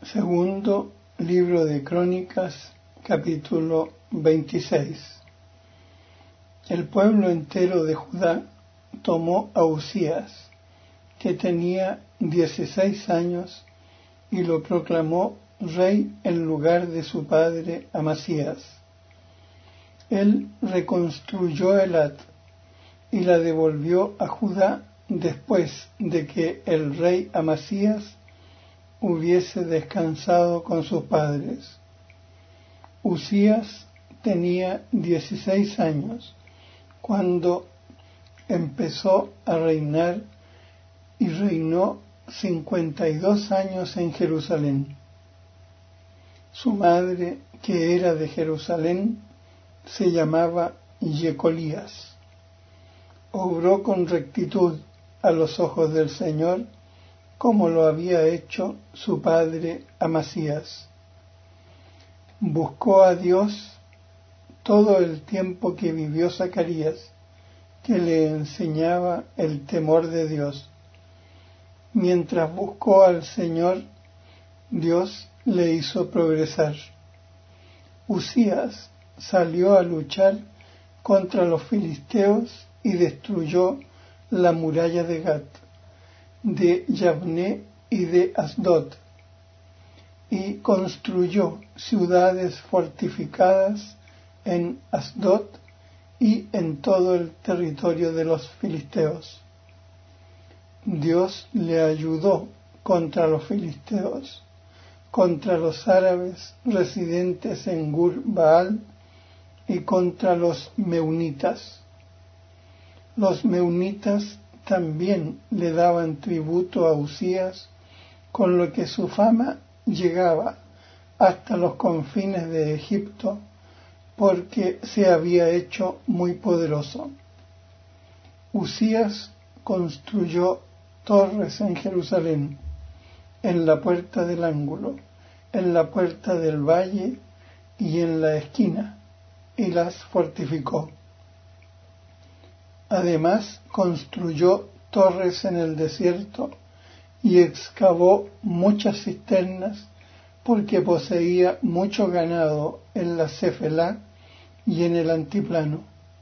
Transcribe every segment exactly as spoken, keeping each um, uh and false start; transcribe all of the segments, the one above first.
Segundo libro de Crónicas, capítulo veintiséis. El pueblo entero de Judá tomó a Uzías, que tenía dieciséis años, y lo proclamó rey en lugar de su padre Amasías. Él reconstruyó Elat y la devolvió a Judá después de que el rey Amasías hubiese descansado con sus padres. Uzías tenía dieciséis años cuando empezó a reinar y reinó cincuenta y dos años en Jerusalén. Su madre, que era de Jerusalén, se llamaba Yecolías. Obró con rectitud a los ojos del Señor, como lo había hecho su padre Amasías. Buscó a Dios todo el tiempo que vivió Zacarías, que le enseñaba el temor de Dios. Mientras buscó al Señor, Dios le hizo progresar. Uzías salió a luchar contra los filisteos y destruyó la muralla de Gat, de Yabné y de Asdod, y construyó ciudades fortificadas en Asdod y en todo el territorio de los filisteos. Dios le ayudó contra los filisteos, contra los árabes residentes en Gur Baal y contra los meunitas. Los meunitas también le daban tributo a Uzías, con lo que su fama llegaba hasta los confines de Egipto, porque se había hecho muy poderoso. Uzías construyó torres en Jerusalén, en la puerta del ángulo, en la puerta del valle y en la esquina, y las fortificó. Además, construyó torres en el desierto y excavó muchas cisternas, porque poseía mucho ganado en la Cefelá y en el antiplano.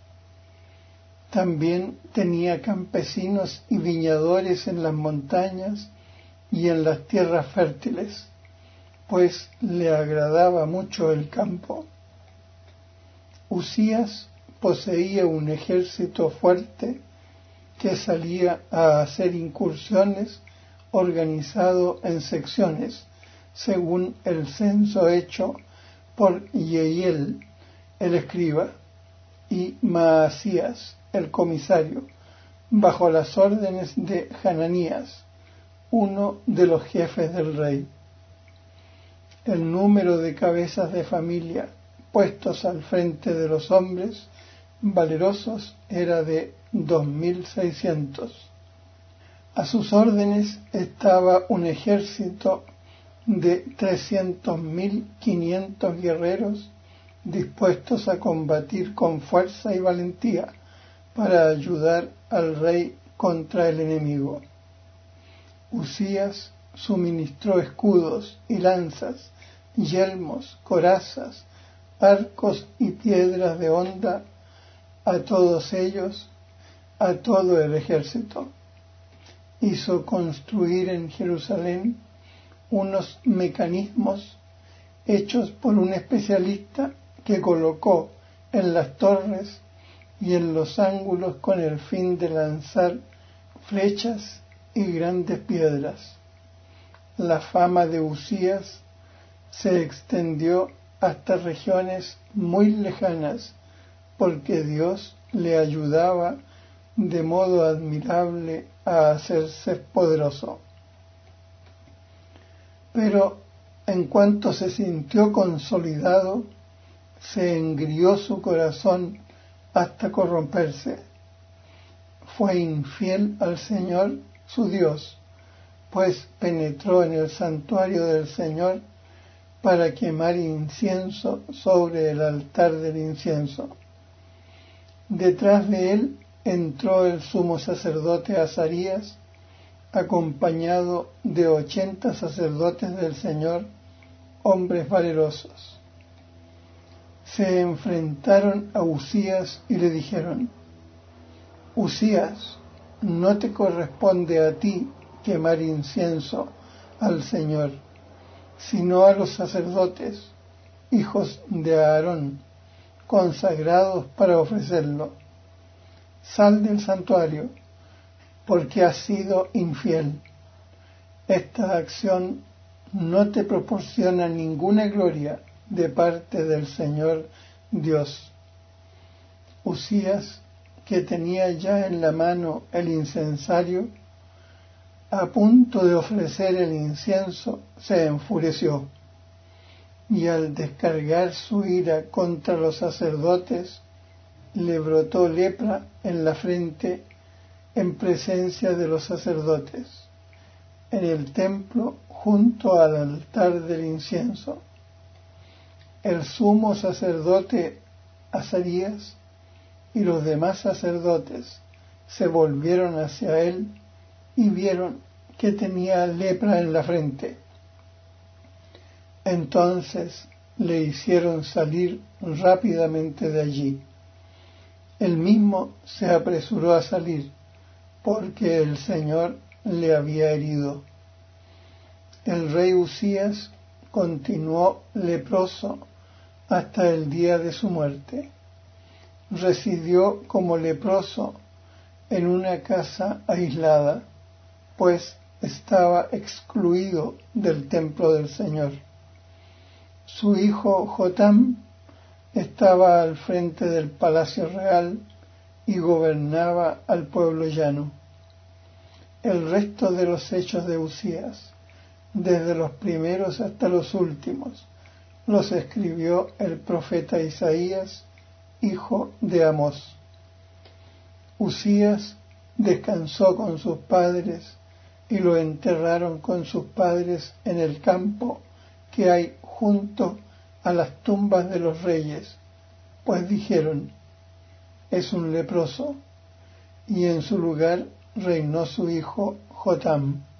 También tenía campesinos y viñadores en las montañas y en las tierras fértiles, pues le agradaba mucho el campo. Uzías poseía un ejército fuerte que salía a hacer incursiones organizado en secciones, según el censo hecho por Yehiel, el escriba, y Maasías, el comisario, bajo las órdenes de Hananías, uno de los jefes del rey. El número de cabezas de familia puestos al frente de los hombres valerosos era de dos mil seiscientos. A sus órdenes estaba un ejército de trescientos mil quinientos guerreros dispuestos a combatir con fuerza y valentía para ayudar al rey contra el enemigo. Uzías suministró escudos y lanzas, yelmos, corazas, arcos y piedras de honda a todos ellos, a todo el ejército. Hizo construir en Jerusalén unos mecanismos hechos por un especialista que colocó en las torres y en los ángulos con el fin de lanzar flechas y grandes piedras. La fama de Uzías se extendió hasta regiones muy lejanas, porque Dios le ayudaba de modo admirable a hacerse poderoso. Pero en cuanto se sintió consolidado, se engrió su corazón hasta corromperse. Fue infiel al Señor, su Dios, pues penetró en el santuario del Señor para quemar incienso sobre el altar del incienso. Detrás de él entró el sumo sacerdote Azarías acompañado de ochenta sacerdotes del Señor, hombres valerosos. Se enfrentaron a Uzías y le dijeron: Uzías, no te corresponde a ti quemar incienso al Señor, sino a los sacerdotes, hijos de Aarón, consagrados para ofrecerlo. Sal del santuario, porque has sido infiel. Esta acción no te proporciona ninguna gloria de parte del Señor Dios. Uzías, que tenía ya en la mano el incensario, a punto de ofrecer el incienso, se enfureció, y al descargar su ira contra los sacerdotes, le brotó lepra en la frente en presencia de los sacerdotes, en el templo junto al altar del incienso. El sumo sacerdote Azarías y los demás sacerdotes se volvieron hacia él y vieron que tenía lepra en la frente. Entonces le hicieron salir rápidamente de allí. Él mismo se apresuró a salir, porque el Señor le había herido. El rey Uzías continuó leproso hasta el día de su muerte. Residió como leproso en una casa aislada, pues estaba excluido del templo del Señor. Su hijo Jotam estaba al frente del palacio real y gobernaba al pueblo llano. El resto de los hechos de Uzías, desde los primeros hasta los últimos, los escribió el profeta Isaías, hijo de Amós. Uzías descansó con sus padres y lo enterraron con sus padres en el campo que hay junto a las tumbas de los reyes, pues dijeron: es un leproso, y en su lugar reinó su hijo Jotam.